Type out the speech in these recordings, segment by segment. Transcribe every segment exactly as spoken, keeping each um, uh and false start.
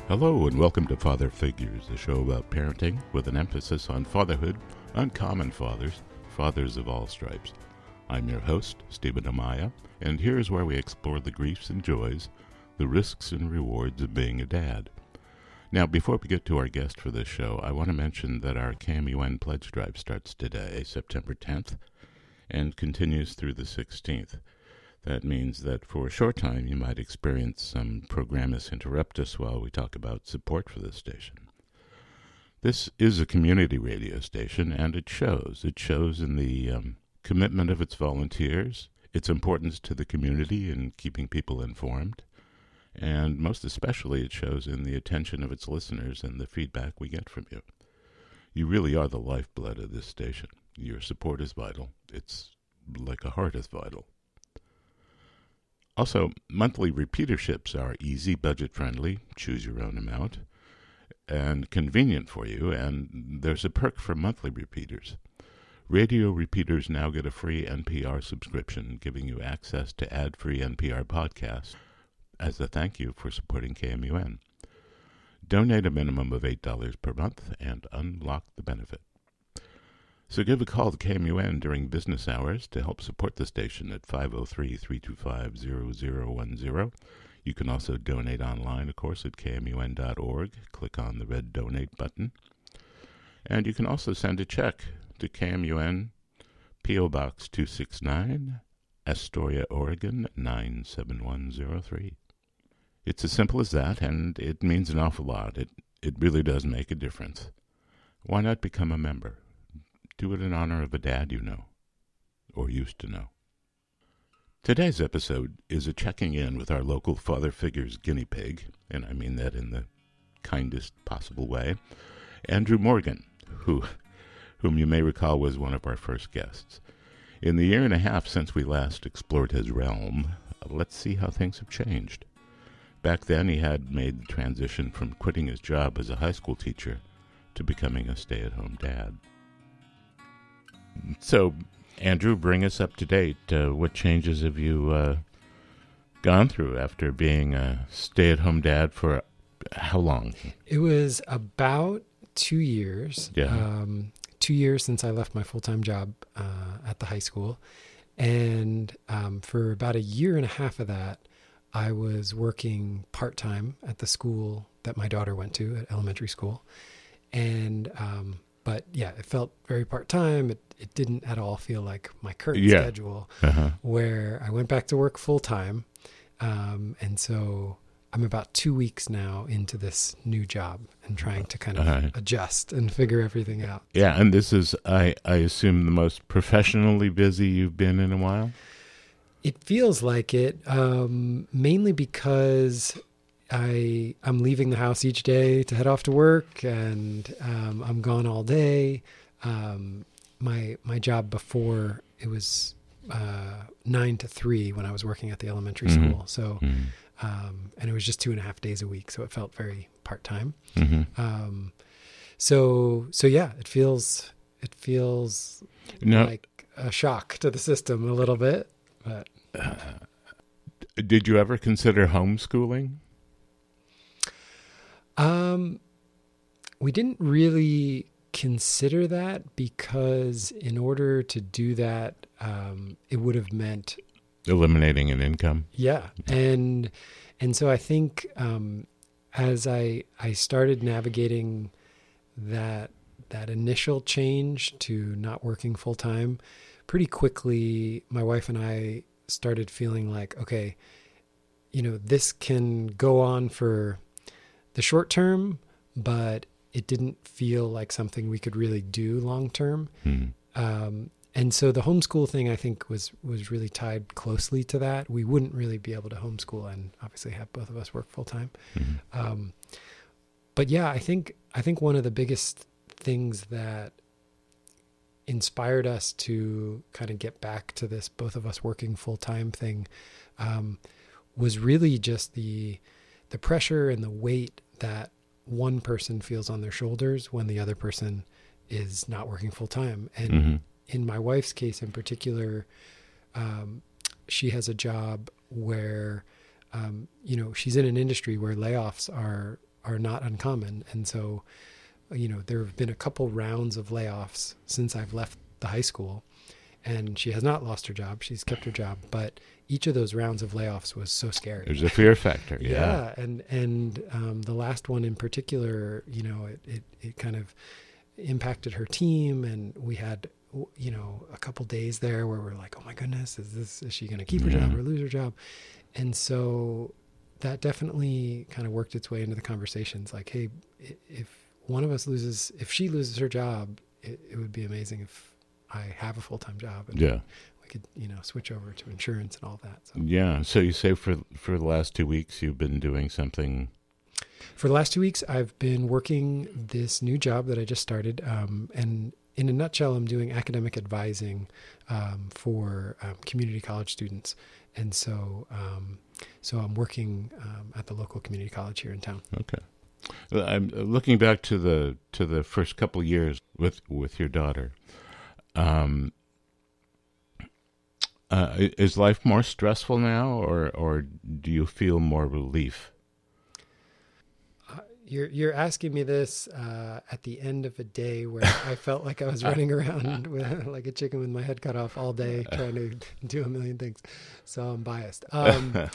Hello and welcome to Father Figures, a show about parenting with an emphasis on fatherhood, uncommon fathers, fathers of all stripes. I'm your host, Stephen Amaya, and here's where we explore the griefs and joys, the risks and rewards of being a dad. Now, before we get to our guest for this show, I want to mention that our K M U N Pledge Drive starts today, September tenth, and continues through the sixteenth. That means that for a short time you might experience some programmus interruptus while we talk about support for this station. This is a community radio station, and it shows. It shows in the um, commitment of its volunteers, its importance to the community in keeping people informed, and most especially it shows in the attention of its listeners and the feedback we get from you. You really are the lifeblood of this station. Your support is vital. It's like a heart is vital. Also, monthly repeaterships are easy, budget-friendly, choose your own amount, and convenient for you, and there's a perk for monthly repeaters. Radio repeaters now get a free N P R subscription, giving you access to ad-free N P R podcasts as a thank you for supporting K M U N. Donate a minimum of eight dollars per month and unlock the benefit. So give a call to K M U N during business hours to help support the station at five oh three, three two five, zero zero one zero. You can also donate online, of course, at K M U N dot org. Click on the red donate button. And you can also send a check to K M U N, P O Box two sixty-nine, Astoria, Oregon, nine seven one zero three. It's as simple as that, and it means an awful lot. It, it really does make a difference. Why not become a member? Do it in honor of a dad you know, or used to know. Today's episode is a checking in with our local father figures guinea pig, and I mean that in the kindest possible way, Andrew Morgan, who, whom you may recall was one of our first guests. In the year and a half since we last explored his realm, let's see how things have changed. Back then he had made the transition from quitting his job as a high school teacher to becoming a stay-at-home dad. So, Andrew, bring us up to date. Uh, what changes have you uh, gone through after being a stay-at-home dad for how long? It was about two years. Yeah. Um, two years since I left my full-time job uh, at the high school. And um, for about a year and a half of that, I was working part-time at the school that my daughter went to, at elementary school. And um But yeah, it felt very part-time. It, it didn't at all feel like my current yeah. schedule, uh-huh. where I went back to work full-time. Um, and so I'm about two weeks now into this new job and trying to kind of uh-huh. adjust and figure everything out. Yeah, and this is, I, I assume, the most professionally busy you've been in a while? It feels like it, um, mainly because I, I'm leaving the house each day to head off to work, and um, I'm gone all day. Um, my my job before, it was uh, nine to three when I was working at the elementary mm-hmm. school. So, mm-hmm. um, and it was just two and a half days a week, so it felt very part time. Mm-hmm. Um, so so yeah, it feels it feels no. like a shock to the system a little bit. But uh, did you ever consider homeschooling? Um, we didn't really consider that because in order to do that, um, it would have meant eliminating an income. Yeah. And, and so I think, um, as I, I started navigating that, that initial change to not working full time, pretty quickly, my wife and I started feeling like, okay, you know, this can go on for the short term, but it didn't feel like something we could really do long term. Hmm. Um, and so the homeschool thing, I think, was was really tied closely to that. We wouldn't really be able to homeschool and obviously have both of us work full time. Mm-hmm. Um, but yeah, I think I think one of the biggest things that inspired us to kind of get back to this both of us working full time thing um, was really just the the pressure and the weight that one person feels on their shoulders when the other person is not working full time. And mm-hmm. in my wife's case in particular, um, she has a job where, um, you know, she's in an industry where layoffs are, are not uncommon. And so, you know, there have been a couple rounds of layoffs since I've left the high school, and she has not lost her job. She's kept her job, but each of those rounds of layoffs was so scary. There's a fear factor. Yeah. Yeah. And, and, um, the last one in particular, you know, it, it, it kind of impacted her team, and we had, you know, a couple days there where we're like, oh my goodness, is this, is she going to keep her Yeah. job or lose her job? And so that definitely kind of worked its way into the conversations. Like, hey, if one of us loses, if she loses her job, it, it would be amazing if I have a full-time job, and Yeah. we could, you know, switch over to insurance and all that. So Yeah. So you say for for the last two weeks you've been doing something. for the last two weeks, I've been working this new job that I just started. Um, and in a nutshell, I'm doing academic advising um, for um, community college students. And so, um, so I'm working um, at the local community college here in town. Okay. Uh, I'm looking back to the to the first couple of years with with your daughter. Um, uh, is life more stressful now, or or do you feel more relief? Uh, You're you're asking me this uh, at the end of a day where I felt like I was running around with, like a chicken with my head cut off all day, trying to do a million things. So I'm biased. Um,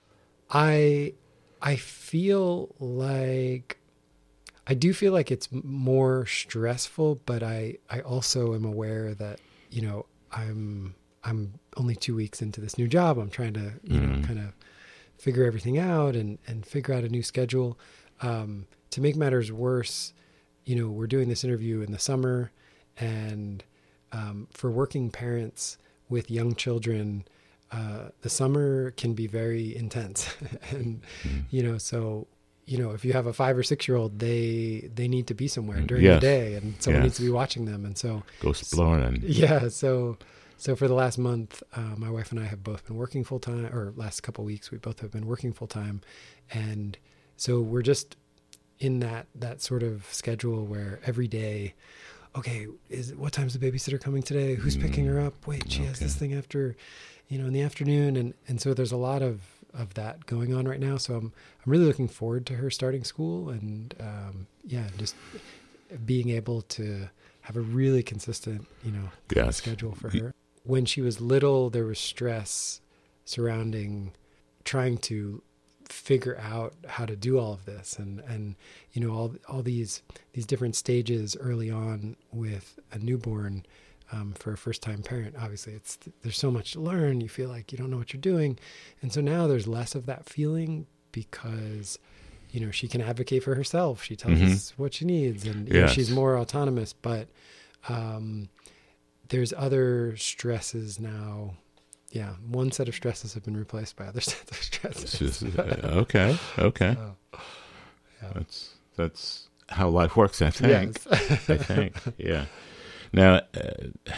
I I feel like I do feel like it's more stressful, but I I also am aware that, you know, I'm I'm only two weeks into this new job. I'm trying to, you Mhm. know, kind of figure everything out and and figure out a new schedule. Um, to make matters worse, you know, we're doing this interview in the summer, and um, for working parents with young children, uh, the summer can be very intense. and, Mhm. you know, so, you know, if you have a five or six year old, they, they need to be somewhere during Yes. the day, and someone Yes. needs to be watching them. And so, Go exploring. yeah, so, so for the last month, uh, my wife and I have both been working full time, or last couple of weeks, we both have been working full time. And so we're just in that, that sort of schedule where every day, okay, is what time's the babysitter coming today? Who's picking her up? Wait, she has this Okay. thing after, you know, in the afternoon. And, and so there's a lot of, of that going on right now. So I'm, I'm really looking forward to her starting school, and, um, yeah, just being able to have a really consistent, you know, Yes. schedule for her. When she was little, there was stress surrounding trying to figure out how to do all of this, and and you know, all all these these different stages early on with a newborn. Um, for a first-time parent, obviously, it's there's so much to learn. You feel like you don't know what you're doing, and so now there's less of that feeling, because, you know, she can advocate for herself. She tells Mhm. us what she needs, and you know, Yes. she's more autonomous. But um, there's other stresses now. Yeah, one set of stresses have been replaced by other sets of stresses. It's just, uh, okay. Okay. So, yeah. That's that's how life works, I think. Yes. I think. Yeah. Now, uh,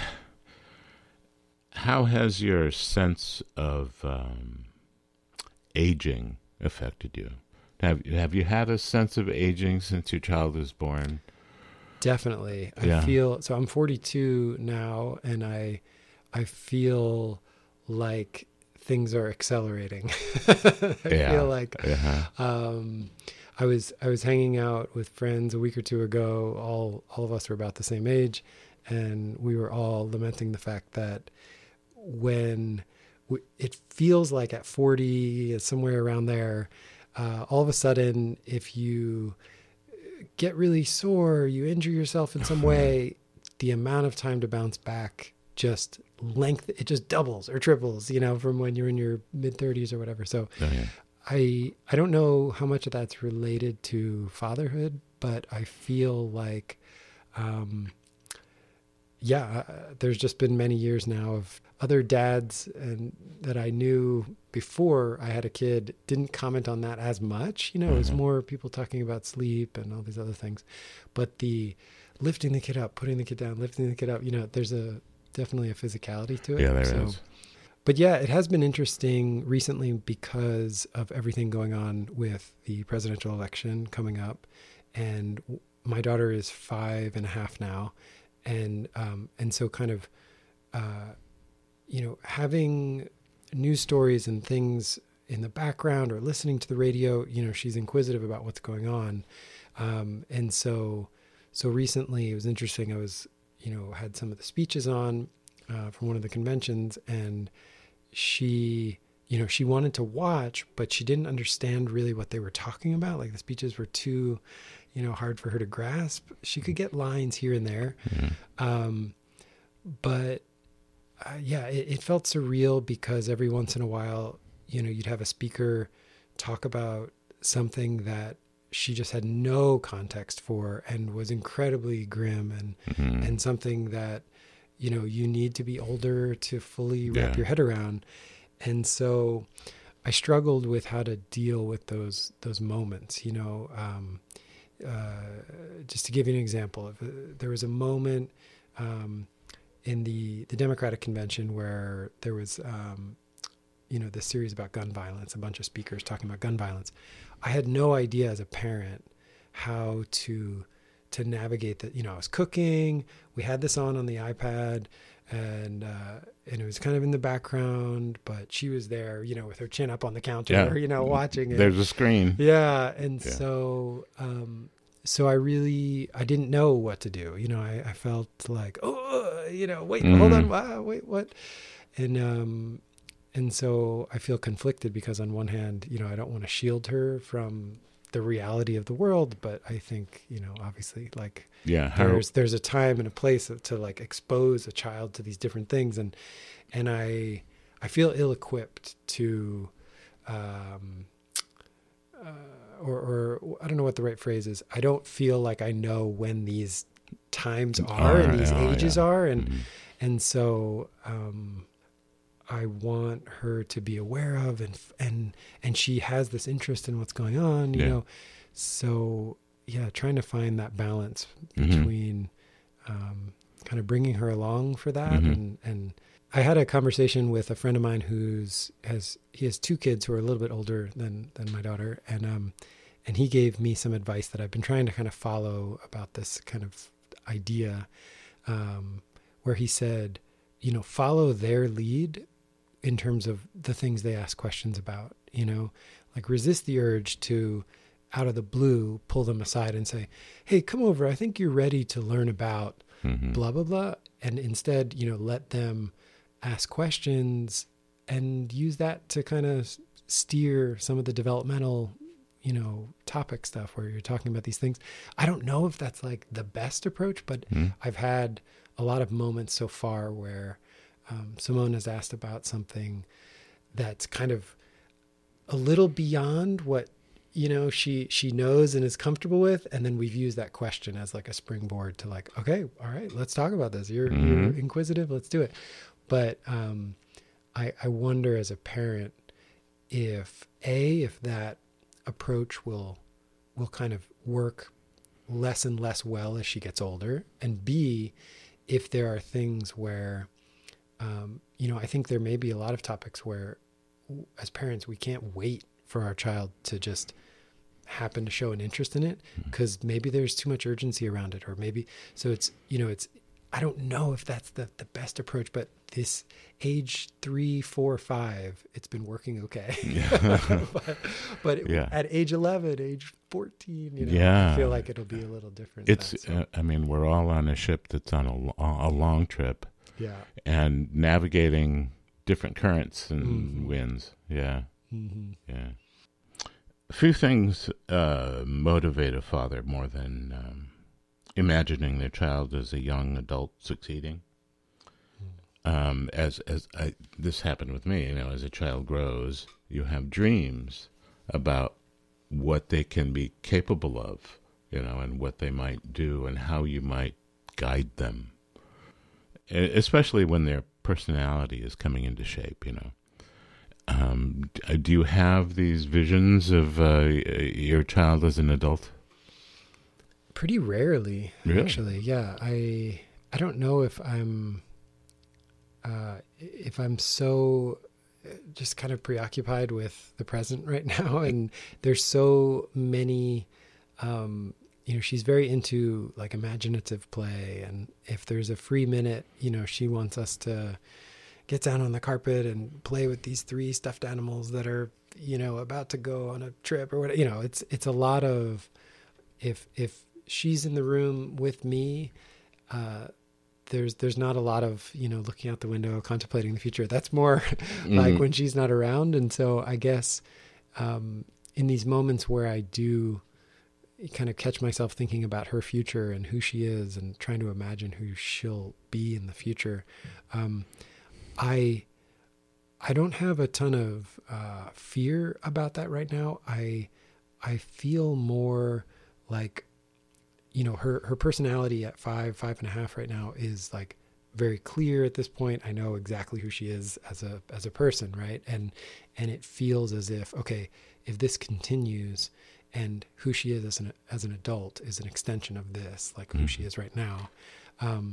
how has your sense of um, aging affected you? Have have you had a sense of aging since your child was born? Definitely. I Yeah. feel so I'm forty-two now, and I I feel like things are accelerating. I Yeah. feel like Uh-huh. um I was I was hanging out with friends a week or two ago. All all of us were about the same age, and we were all lamenting the fact that when w- it feels like at forty, somewhere around there, uh, all of a sudden, if you get really sore, you injure yourself in some way, the amount of time to bounce back just length, it just doubles or triples, you know, from when you're in your mid thirties or whatever. So Oh, yeah. I I don't know how much of that's related to fatherhood, but I feel like, um, yeah, uh, there's just been many years now of other dads and that I knew before I had a kid didn't comment on that as much. You know, it was Mhm. more people talking about sleep and all these other things, but the lifting the kid up, putting the kid down, lifting the kid up, you know, there's a definitely a physicality to it. Yeah, there So- is. But yeah, it has been interesting recently because of everything going on with the presidential election coming up. And w- my daughter is five and a half now. And, um, and so kind of, uh, you know, having news stories and things in the background or listening to the radio, you know, she's inquisitive about what's going on. Um, and so, so recently it was interesting. I was, you know, had some of the speeches on uh, from one of the conventions, and she, you know, she wanted to watch, but she didn't understand really what they were talking about. Like the speeches were too, you know, hard for her to grasp. She could get lines here and there. Mm-hmm. Um, but uh, yeah, it, it felt surreal because every once in a while, you know, you'd have a speaker talk about something that she just had no context for and was incredibly grim and, mm-hmm. and something that, you know, you need to be older to fully wrap yeah. your head around. And so I struggled with how to deal with those, those moments, you know, um, uh, just to give you an example of, uh, there was a moment, um, in the, the Democratic convention where there was, um, you know, this series about gun violence, a bunch of speakers talking about gun violence. I had no idea as a parent how to, to navigate that. You know, I was cooking, we had this on on the iPad, and, uh, and it was kind of in the background, but she was there, you know, with her chin up on the counter, yeah. you know, watching it. There's a screen. Yeah. And yeah. so, um, so I really, I didn't know what to do. You know, I, I felt like, oh, you know, wait, mm-hmm. hold on. Wow, wait, what? And, um, and so I feel conflicted because on one hand, you know, I don't want to shield her from the reality of the world, but I think, you know, obviously like yeah, how... there's, there's a time and a place to, to like expose a child to these different things. And, and I, I feel ill-equipped to, um, uh, or, or I don't know what the right phrase is. I don't feel like I know when these times are oh, and these oh, ages yeah. are. And, mm-hmm. and so, um, I want her to be aware of, and, and, and she has this interest in what's going on, you yeah. know? So yeah, trying to find that balance mm-hmm. between, um, kind of bringing her along for that. Mm-hmm. And, and I had a conversation with a friend of mine who's has, he has two kids who are a little bit older than, than my daughter. And, um, and he gave me some advice that I've been trying to kind of follow about this kind of idea, um, where he said, you know, follow their lead in terms of the things they ask questions about, you know, like resist the urge to, out of the blue, pull them aside and say, hey, come over. I think you're ready to learn about mm-hmm. blah, blah, blah. And instead, you know, let them ask questions and use that to kind of steer some of the developmental, you know, topic stuff where you're talking about these things. I don't know if that's like the best approach, but mm-hmm. I've had a lot of moments so far where Um, Simone has asked about something that's kind of a little beyond what, you know, she, she knows and is comfortable with. And then we've used that question as like a springboard to like, okay, all right, let's talk about this. You're, mm-hmm. you're inquisitive. Let's do it. But, um, I, I wonder as a parent if A, if that approach will, will kind of work less and less well as she gets older, and B, if there are things where, Um, you know, I think there may be a lot of topics where as parents, we can't wait for our child to just happen to show an interest in it because mm-hmm. maybe there's too much urgency around it, or maybe, so it's, you know, it's, I don't know if that's the, the best approach, but this age three, four, five, it's been working okay. Yeah. but but it, yeah. at age eleven, age fourteen, you know, yeah. I feel like it'll be a little different. It's, then, so. uh, I mean, we're all on a ship that's on a, a long trip. Yeah. And navigating different currents and mm-hmm. winds. Yeah. Mm-hmm. Yeah. A few things uh, motivate a father more than um, imagining their child as a young adult succeeding. Mm. Um, as as I, this happened with me, you know, as a child grows, you have dreams about what they can be capable of, you know, and what they might do and how you might guide them. Especially when their personality is coming into shape, you know. Um, do you have these visions of uh, your child as an adult? Pretty rarely, really? Actually. Yeah, I I don't know if I'm uh, if I'm so just kind of preoccupied with the present right now, and there's so many. Um, You know, she's very into like imaginative play, and if there's a free minute, you know, she wants us to get down on the carpet and play with these three stuffed animals that are, you know, about to go on a trip or whatever. You know, it's it's a lot of, if if she's in the room with me, uh, there's there's not a lot of, you know, looking out the window, contemplating the future. That's more mm-hmm. like when she's not around. And so I guess um, in these moments where I do kind of catch myself thinking about her future and who she is and trying to imagine who she'll be in the future, um, I I don't have a ton of uh, fear about that right now. I I feel more like, you know, her her personality at five, five and a half right now is like very clear at this point. I know exactly who she is as a as a person, right? And and it feels as if, okay, if this continues, and who she is as an as an adult is an extension of this, like who she is right now. Um,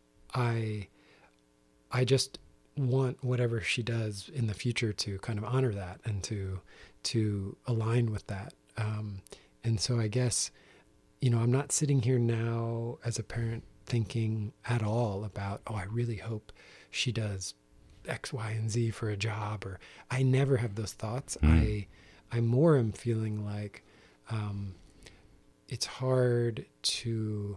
I I just want whatever she does in the future to kind of honor that and to to align with that. Um, and so I guess, you know, I'm not sitting here now as a parent thinking at all about, oh, I really hope she does X, Y, and Z for a job, or I never have those thoughts. Mm. I I more am feeling like Um, it's hard to,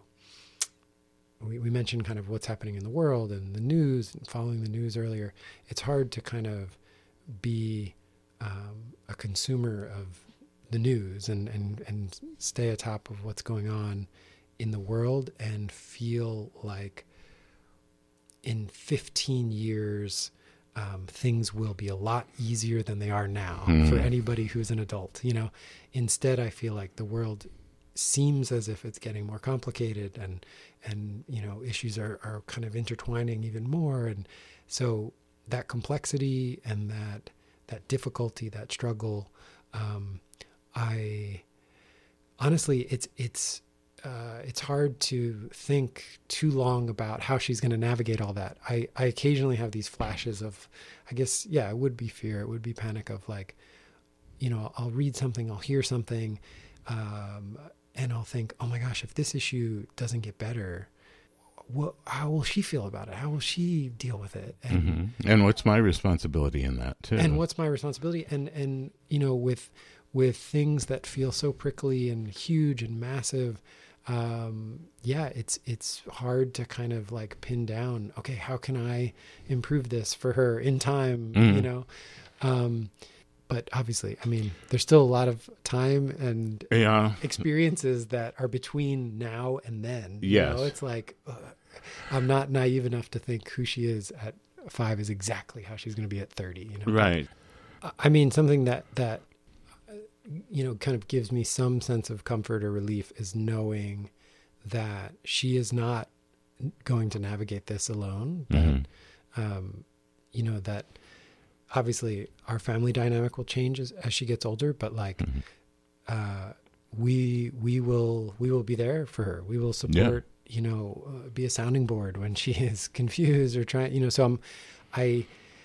we, we mentioned kind of what's happening in the world and the news and following the news earlier. It's hard to kind of be um, a consumer of the news and, and, and stay atop of what's going on in the world and feel like in fifteen years, Um, things will be a lot easier than they are now mm. for anybody who's an adult. You know, instead, I feel like the world seems as if it's getting more complicated, and and you know, issues are are kind of intertwining even more. And so that complexity and that that difficulty, that struggle, um, I honestly, it's it's. Uh, it's hard to think too long about how she's going to navigate all that. I, I occasionally have these flashes of, I guess, yeah, it would be fear. It would be panic of like, you know, I'll read something, I'll hear something, um, and I'll think, oh my gosh, if this issue doesn't get better, what, how will she feel about it? How will she deal with it? And, mm-hmm. and what's my responsibility in that too? And what's my responsibility? And, and, you know, with, with things that feel so prickly and huge and massive, um, yeah, it's, it's hard to kind of like pin down, okay, how can I improve this for her in time, mm. you know? Um, but obviously, I mean, there's still a lot of time and yeah. experiences that are between now and then. Yes. You know, it's like, uh, I'm not naive enough to think who she is at five is exactly how she's going to be at thirty, you know? Right. But, I mean, something that, that, you know, kind of gives me some sense of comfort or relief is knowing that she is not going to navigate this alone. That, mm-hmm. um, you know, that obviously our family dynamic will change as, as she gets older, but like, mm-hmm. uh, we, we will, we will be there for her. We will support, yeah. you know, uh, be a sounding board when she is confused or trying, you know, so I'm, I,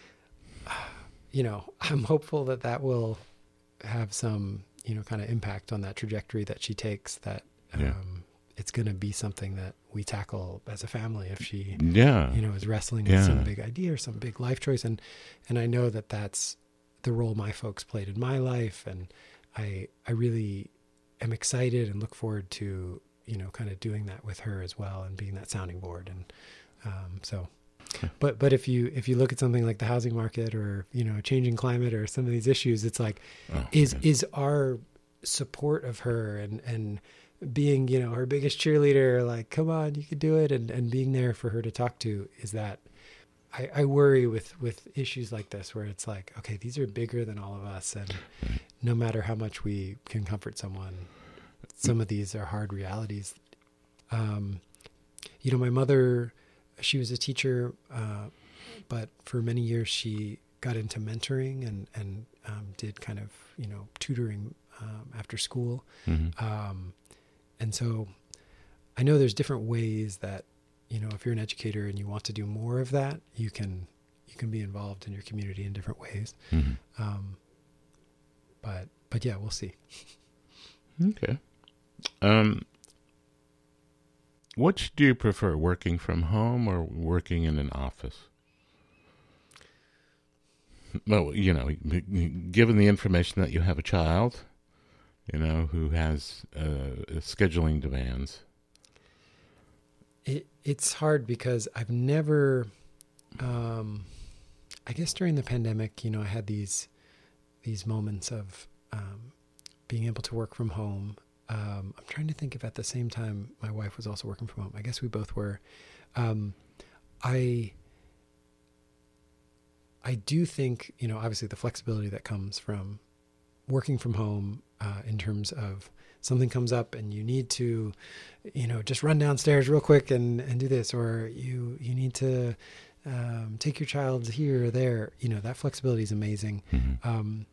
you know, I'm hopeful that that will have some, you know, kind of impact on that trajectory that she takes, that um, yeah. it's going to be something that we tackle as a family if she, yeah. you know, is wrestling yeah. with some big idea or some big life choice. And, and I know that that's the role my folks played in my life. And I, I really am excited and look forward to, you know, kind of doing that with her as well and being that sounding board. And um, so But but if you if you look at something like the housing market or, you know, changing climate or some of these issues, it's like, oh, is man. is our support of her and, and being, you know, her biggest cheerleader, like, come on, you can do it, and, and being there for her to talk to, is that I, I worry with, with issues like this where it's like, okay, these are bigger than all of us, and no matter how much we can comfort someone, some of these are hard realities. Um, you know, my mother, she was a teacher, uh, but for many years she got into mentoring and, and um, did kind of, you know, tutoring um, after school. Mm-hmm. Um, and so I know there's different ways that, you know, if you're an educator and you want to do more of that, you can you can be involved in your community in different ways. Mm-hmm. Um, but but yeah, we'll see. Okay. Um, which do you prefer, working from home or working in an office? well, you know, given the information that you have a child, you know, who has uh, scheduling demands. It it's hard because I've never, um, I guess during the pandemic, you know, I had these these moments of um, being able to work from home. Um, I'm trying to think if at the same time my wife was also working from home. I guess we both were. Um, I I do think, you know, obviously the flexibility that comes from working from home uh, in terms of something comes up and you need to, you know, just run downstairs real quick and, and do this, or you, you need to um, take your child here or there, you know, that flexibility is amazing. Mm-hmm. Um,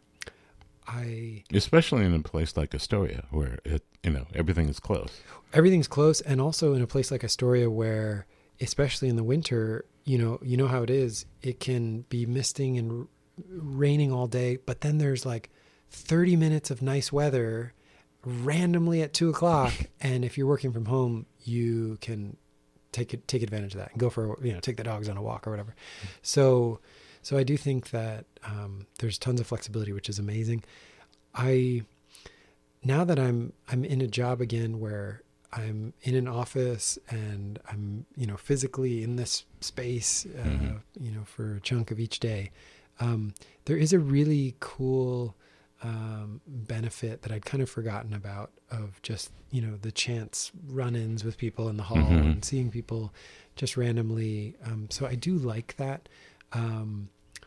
I, especially in a place like Astoria where it, you know, everything is close. Everything's close. And also in a place like Astoria where, especially in the winter, you know, you know how it is, it can be misting and r- raining all day, but then there's like thirty minutes of nice weather randomly at two o'clock. And if you're working from home, you can take it, take advantage of that and go for, you know, take the dogs on a walk or whatever. Mm-hmm. So, so I do think that, um, there's tons of flexibility, which is amazing. I, now that I'm, I'm in a job again where I'm in an office and I'm, you know, physically in this space, uh, mm-hmm. you know, for a chunk of each day, um, there is a really cool, um, benefit that I'd kind of forgotten about of just, you know, the chance run-ins with people in the hall mm-hmm. and seeing people just randomly. Um, so I do like that. Um,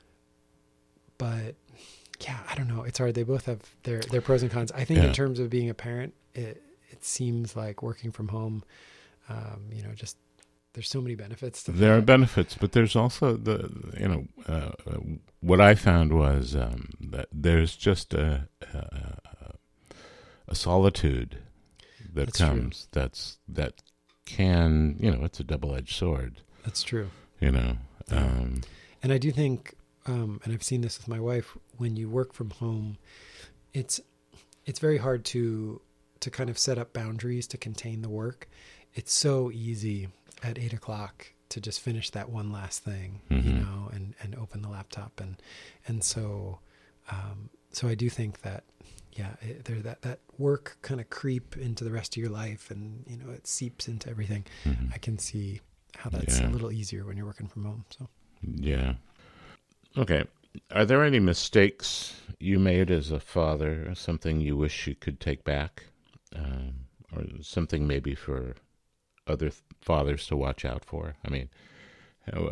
but yeah, I don't know. It's hard. They both have their, their pros and cons. I think yeah. in terms of being a parent, it, it seems like working from home, um, you know, just there's so many benefits to there that. Are benefits, but there's also the, you know, uh, what I found was um, that there's just a, a, a solitude that that's comes true. that's that can, you know, it's a double-edged sword. That's true. You know, um, and I do think, um, and I've seen this with my wife, when you work from home, it's it's very hard to to kind of set up boundaries to contain the work. It's so easy at eight o'clock to just finish that one last thing, mm-hmm. you know, and, and open the laptop. And, and so, um, so I do think that, yeah, it, there, that, that work kind of creep into the rest of your life and, you know, it seeps into everything. Mm-hmm. I can see how that's yeah. a little easier when you're working from home. So, yeah. Okay. Are there any mistakes you made as a father, something you wish you could take back? Um, or something maybe for other th- fathers to watch out for? I mean, uh,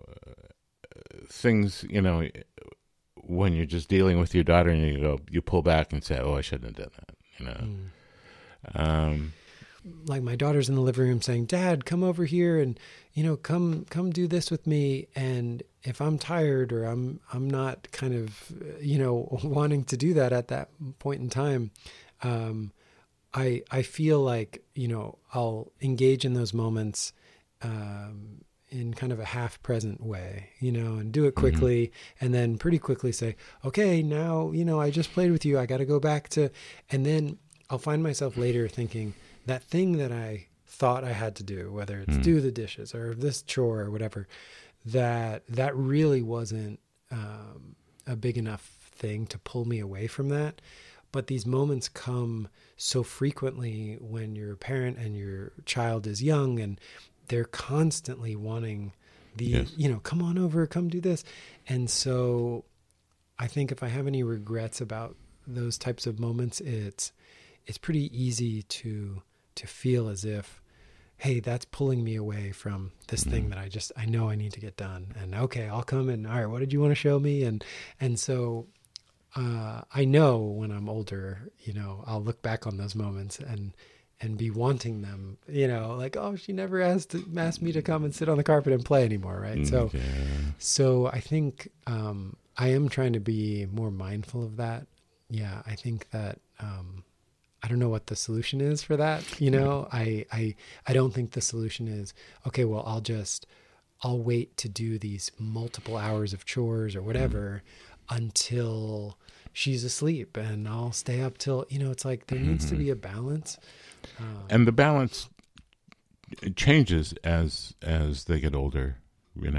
things, you know, when you're just dealing with your daughter and you go, you pull back and say, oh, I shouldn't have done that, you know. Mm. Um, like my daughter's in the living room saying, Dad, come over here and, you know, come, come do this with me. And if I'm tired or I'm, I'm not kind of, you know, wanting to do that at that point in time, um, I, I feel like, you know, I'll engage in those moments, um, in kind of a half present way, you know, and do it quickly mm-hmm. and then pretty quickly say, okay, now, you know, I just played with you. I got to go back to, and then I'll find myself later thinking that thing that I thought I had to do, whether it's mm-hmm. do the dishes or this chore or whatever, that, that really wasn't, um, a big enough thing to pull me away from that. But these moments come so frequently when you're a parent and your child is young and they're constantly wanting the, yes. you know, come on over, come do this. And so I think if I have any regrets about those types of moments, it's, it's pretty easy to, to feel as if, hey, that's pulling me away from this mm-hmm. thing that I just, I know I need to get done. And okay, I'll come and all right, what did you want to show me? And, and so Uh, I know when I'm older, you know, I'll look back on those moments and, and be wanting them, you know, like, oh, she never asked to, asked me to come and sit on the carpet and play anymore. Right. So, yeah. so I think, um, I am trying to be more mindful of that. Yeah. I think that, um, I don't know what the solution is for that. You know, I, I, I don't think the solution is, okay, well, I'll just, I'll wait to do these multiple hours of chores or whatever mm. until she's asleep and I'll stay up till, you know, it's like there needs mm-hmm. to be a balance. Um, and the balance changes as, as they get older, you know,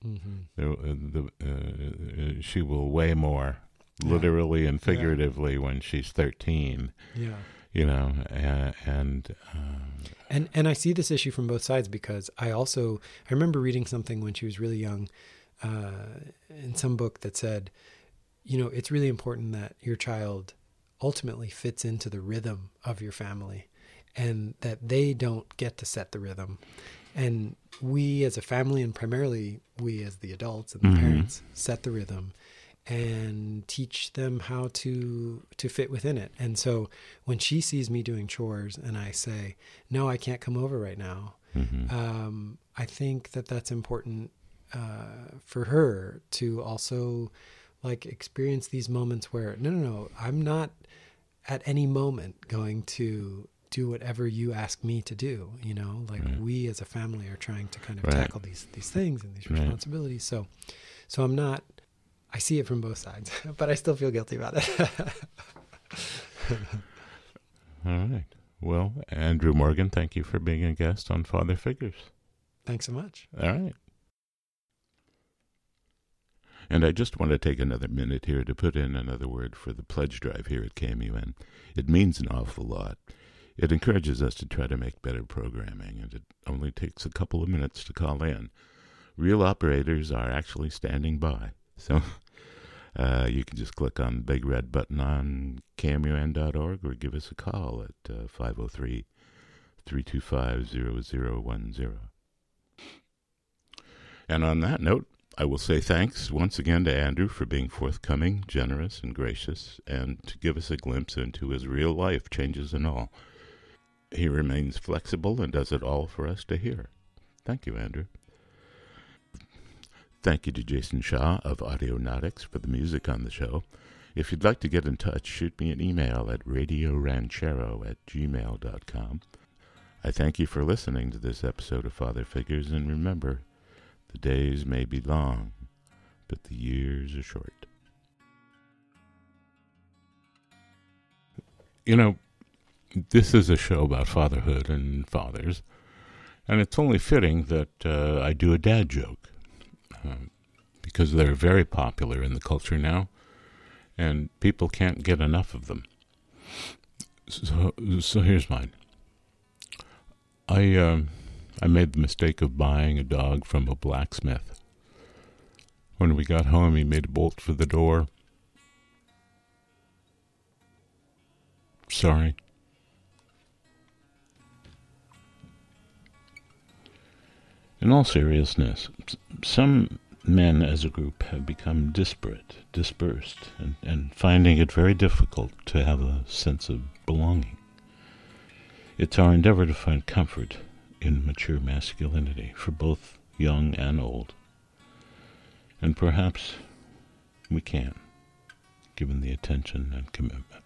Mm-hmm. The, the, uh, she will weigh more, yeah. literally and figuratively, yeah. when she's thirteen. Yeah. You know, and and, uh, and and I see this issue from both sides, because I also I remember reading something when she was really young, uh, in some book that said, you know, it's really important that your child ultimately fits into the rhythm of your family, and that they don't get to set the rhythm. And we as a family, and primarily we as the adults and the mm-hmm. parents, set the rhythm and teach them how to to fit within it. And so when she sees me doing chores and I say, no, I can't come over right now, mm-hmm. um, I think that that's important uh, for her to also like experience these moments where, no, no, no, I'm not at any moment going to do whatever you ask me to do. You know, like right. we as a family are trying to kind of right. tackle these these things and these responsibilities. Right. So, so I'm not. I see it from both sides, but I still feel guilty about it. All right. Well, Andrew Morgan, thank you for being a guest on Father Figures. Thanks so much. All right. And I just want to take another minute here to put in another word for the pledge drive here at K M U N. It means an awful lot. It encourages us to try to make better programming, and it only takes a couple of minutes to call in. Real operators are actually standing by. So uh, you can just click on the big red button on K M U N dot org or give us a call at uh, five oh three, three two five, zero zero one zero. And on that note, I will say thanks once again to Andrew for being forthcoming, generous, and gracious, and to give us a glimpse into his real life, changes and all. He remains flexible and does it all for us to hear. Thank you, Andrew. Thank you to Jason Shaw of Audionautics for the music on the show. If you'd like to get in touch, shoot me an email at radio ranchero at gmail dot com. I thank you for listening to this episode of Father Figures, and remember, the days may be long, but the years are short. You know, this is a show about fatherhood and fathers, and it's only fitting that uh, I do a dad joke, uh, because they're very popular in the culture now, and people can't get enough of them. So, so here's mine. I um, I made the mistake of buying a dog from a blacksmith. When we got home, he made a bolt for the door. Sorry. In all seriousness, some men as a group have become disparate, dispersed, and, and finding it very difficult to have a sense of belonging. It's our endeavor to find comfort in mature masculinity for both young and old. And perhaps we can, given the attention and commitment.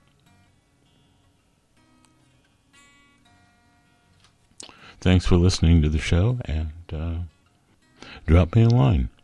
Thanks for listening to the show, and uh, drop me a line.